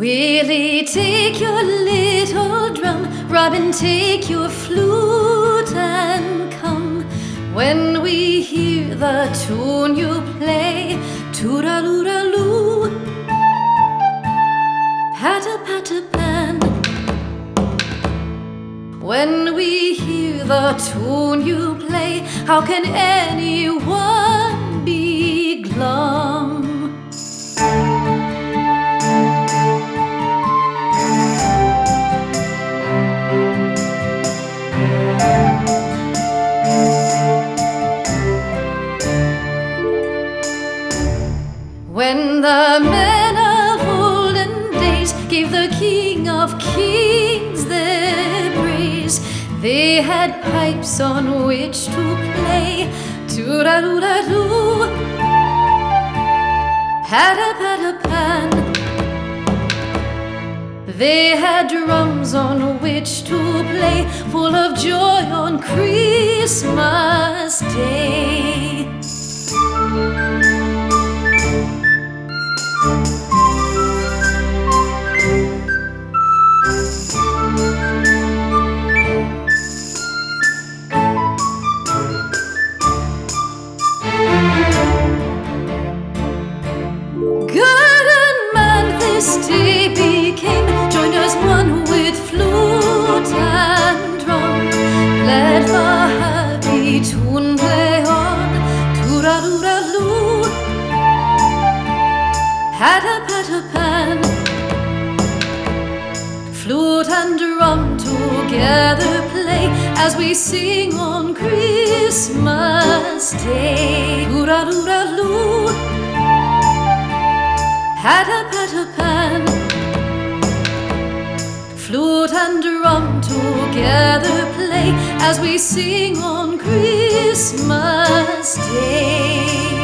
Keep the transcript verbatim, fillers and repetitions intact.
Willie, take your little drum. Robin, take your flute and come. When we hear the tune you play, toodaloo-daloo, patter-patter-pan. When we hear the tune you play, how can anyone be glum? When the men of olden days gave the King of Kings their praise, they had pipes on which to play, toodaloo-daloo, patter-patter-pan. They had drums on which to play, full of joy on Christmas Day. God and man this day became, joined as one with flute and drum. Let the happy tune play on, toodaloo-daloo, patter-patter-pan. Flute and drum together play as we sing on Christmas Day, toodaloo-daloo, patter-patter-pan. Flute and drum together play as we sing on Christmas Day.